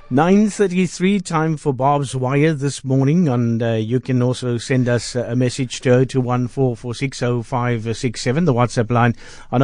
9:33, time for Barb's Wire this morning, and you can also send us a message to 0214460567, the WhatsApp line on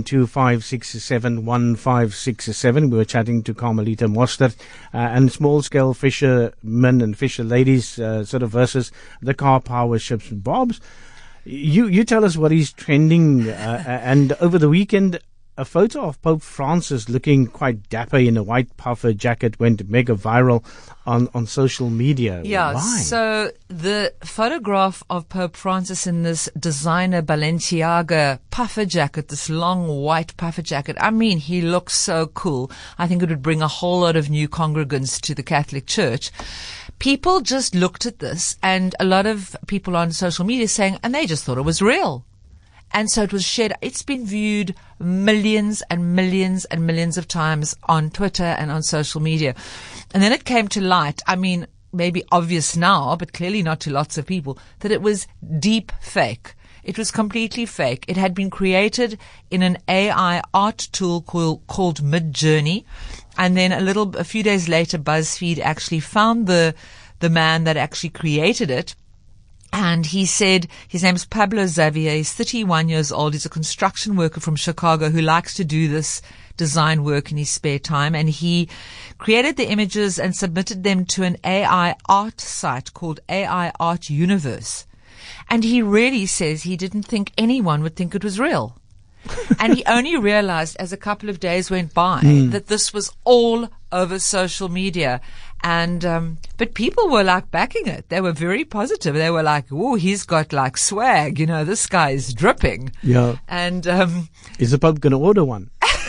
0725671567. We were chatting to Carmelita Mostert and small-scale fishermen and fisher ladies sort of versus the car power ships. Barb's, you tell us what is trending, and over the weekend, a photo of Pope Francis looking quite dapper in a white puffer jacket went mega viral on social media. Yeah, Why? So the photograph of Pope Francis in this designer Balenciaga puffer jacket, this long white puffer jacket, I mean, he looks so cool. I think it would bring a whole lot of new congregants to the Catholic Church. People just looked at this, and a lot of people on social media saying, and they just thought it was real. And so it was shared. It's been viewed millions and millions and millions of times on Twitter and on social media. And then it came to light, I mean, maybe obvious now, but clearly not to lots of people, that it was deep fake. It was completely fake. It had been created in an AI art tool called Midjourney. And then a few days later, BuzzFeed actually found the man that actually created it. And he said his name's Pablo Xavier. He's 31 years old. He's a construction worker from Chicago who likes to do this design work in his spare time. And he created the images and submitted them to an AI art site called AI Art Universe. And he really says he didn't think anyone would think it was real. And he only realized as a couple of days went by that this was all over social media. And, but people were like backing it. They were very positive. They were like, oh, he's got like swag. You know, this guy is dripping. Yeah. And, is the Pope going to order one?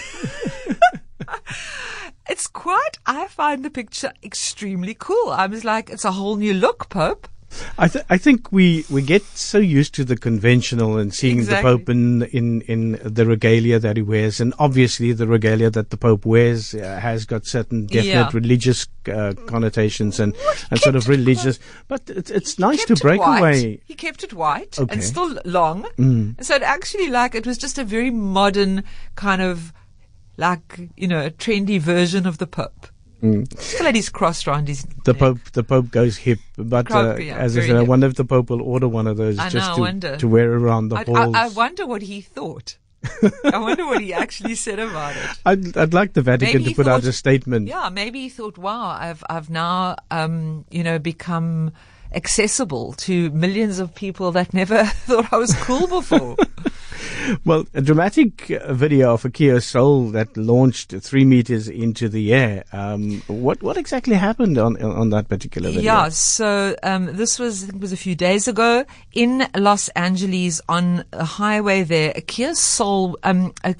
I find the picture extremely cool. I was like, it's a whole new look, Pope. I think we get so used to the conventional and seeing Exactly. the Pope in the regalia that he wears, and obviously the regalia that the Pope wears has got certain definite religious connotations and sort of religious. But it's nice to break away. He kept it white Okay. and still long, and so it actually it was just a very modern kind of a trendy version of the Pope. Still had his cross around his neck. The Pope goes hip, but as I said, I wonder if the Pope will order one of those to wear around the halls. I wonder what he thought. I wonder what he actually said about it. I'd like the Vatican to put out a statement. Yeah, maybe he thought, wow, I've now become accessible to millions of people that never thought I was cool before. Well, a dramatic video of a Kia Soul that launched 3 meters into the air. What exactly happened on that particular video? Yeah, so this was, I think it was a few days ago in Los Angeles on a highway there. A Kia Soul, a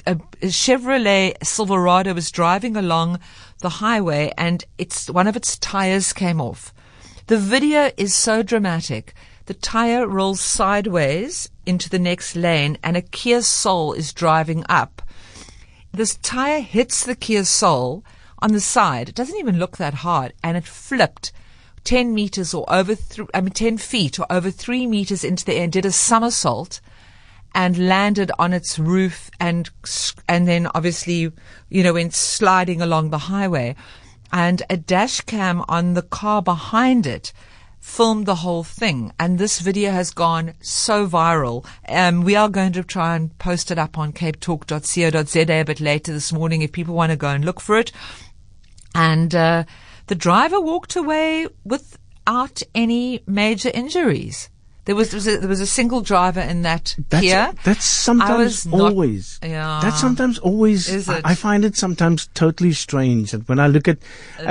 Chevrolet Silverado was driving along the highway, and one of its tires came off. The video is so dramatic. The tire rolls sideways into the next lane, and a Kia Soul is driving up. This tire hits the Kia Soul on the side. It doesn't even look that hard, and it flipped 10 meters or 10 feet or over 3 meters into the air and did a somersault and landed on its roof and then obviously, went sliding along the highway. And a dash cam on the car behind it filmed the whole thing, and this video has gone so viral. We are going to try and post it up on capetalk.co.za a bit later this morning if people want to go and look for it. And the driver walked away without any major injuries. There was a single driver in that Kia. That's sometimes always. Yeah. That's sometimes always. Is it? I find it sometimes totally strange that when I look at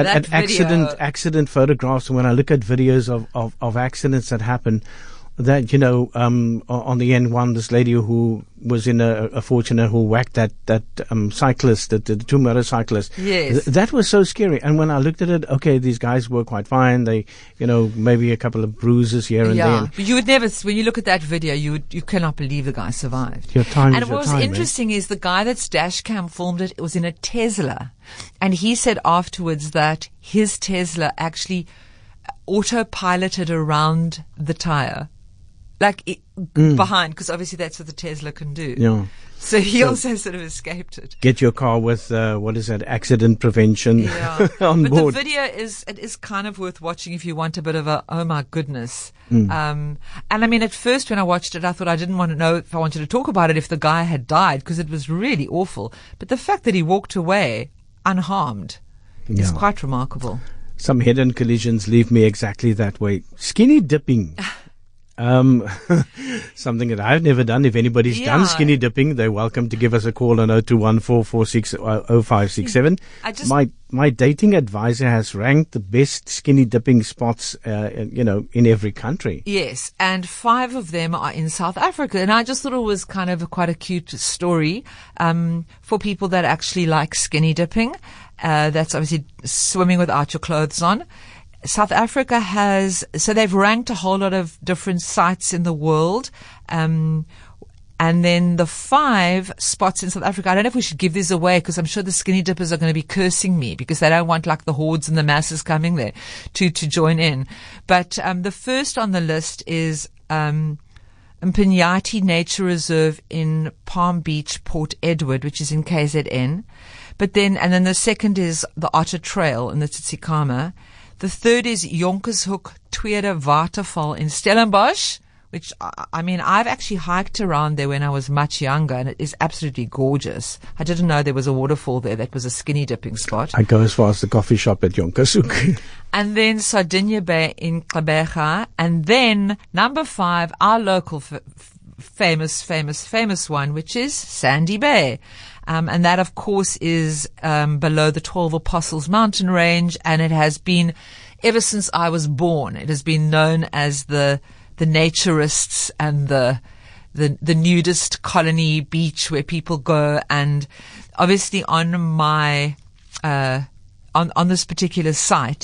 accident photographs, and when I look at videos of accidents that happen, that on the N1, this lady who was in a Fortuner who whacked that cyclist, the two motorcyclists. Yes. That was so scary. And when I looked at it, okay, these guys were quite fine. They, maybe a couple of bruises here and there. Yeah, but you would never, when you look at that video, you cannot believe the guy survived. Your time and is your what was time, interesting is the guy that's dash cam filmed it was in a Tesla. And he said afterwards that his Tesla actually autopiloted around the tire. Behind, because obviously that's what the Tesla can do. Yeah. So he also sort of escaped it. Get your car with, accident prevention on but board. The video is kind of worth watching if you want a bit of a, oh my goodness. And I mean, at first when I watched it, I thought I didn't want to know if I wanted to talk about it if the guy had died, because it was really awful. But the fact that he walked away unharmed is quite remarkable. Some head-on collisions leave me exactly that way. Skinny dipping. Something that I've never done. If anybody's done skinny dipping, they're welcome to give us a call on 0214460567. My dating advisor has ranked the best skinny dipping spots, in every country. Yes, and 5 of them are in South Africa. And I just thought it was kind of quite a cute story for people that actually like skinny dipping. That's obviously swimming without your clothes on. South Africa so they've ranked a whole lot of different sites in the world. And then the 5 spots in South Africa, I don't know if we should give these away, because I'm sure the skinny dippers are going to be cursing me because they don't want like the hordes and the masses coming there to join in. But the first on the list is Mpinyati Nature Reserve in Palm Beach, Port Edward, which is in KZN. And then the second is the Otter Trail in the Tsitsikamma. The third is Jonkershoek Tweede Waterval in Stellenbosch, which, I mean, I've actually hiked around there when I was much younger, and it is absolutely gorgeous. I didn't know there was a waterfall there that was a skinny dipping spot. I go as far as the coffee shop at Jonkershoek. And then Sardinia Bay in Gqeberha. And then number 5, our local famous one, which is Sandy Bay. And that, of course, is below the 12 Apostles mountain range, and it has been, ever since I was born, it has been known as the naturists and the nudist colony beach where people go. And obviously on my on this particular site,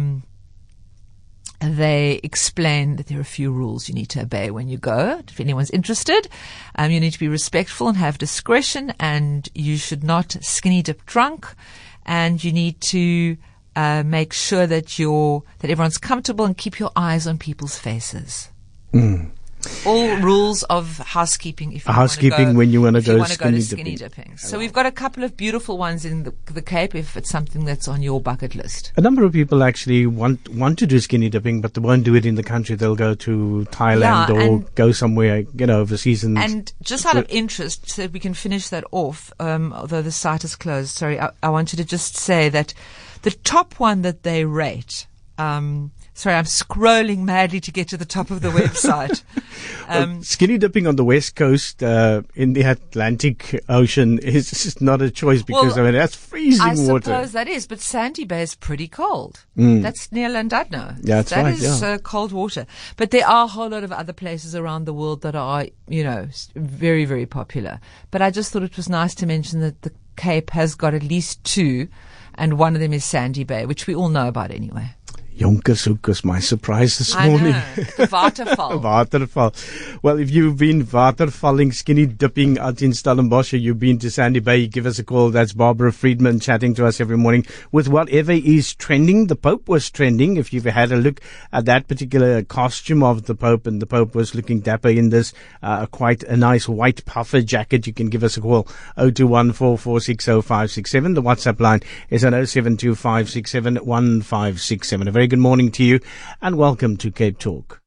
they explain that there are a few rules you need to obey when you go. If anyone's interested, you need to be respectful and have discretion, and you should not skinny dip drunk, and you need to make sure that everyone's comfortable and keep your eyes on people's faces. All rules of housekeeping when you want to go skinny dipping. So we've got a couple of beautiful ones in the Cape if it's something that's on your bucket list. A number of people actually want to do skinny dipping, but they won't do it in the country. They'll go to Thailand or go somewhere, overseas. And just out of interest, so we can finish that off, although the site is closed, sorry, I wanted to just say that the top one that they rate, sorry, I'm scrolling madly to get to the top of the website. Skinny dipping on the west coast in the Atlantic Ocean is just not a choice because that's freezing water. I suppose that is, but Sandy Bay is pretty cold. That's near Llandudno. Yeah, that's right. That is cold water. But there are a whole lot of other places around the world that are, very, very popular. But I just thought it was nice to mention that the Cape has got at least 2, and one of them is Sandy Bay, which we all know about anyway. Jonkershoek was my surprise this morning. I know, the waterfall. Waterfall. Well, if you've been waterfalling, skinny dipping out in Stellenbosch, or you've been to Sandy Bay, give us a call. That's Barbara Friedman chatting to us every morning with whatever is trending. The Pope was trending. If you've had a look at that particular costume of the Pope, and the Pope was looking dapper in this, quite a nice white puffer jacket, you can give us a call. 0214460567. The WhatsApp line is on 0725671567. A very good morning to you and welcome to Cape Talk.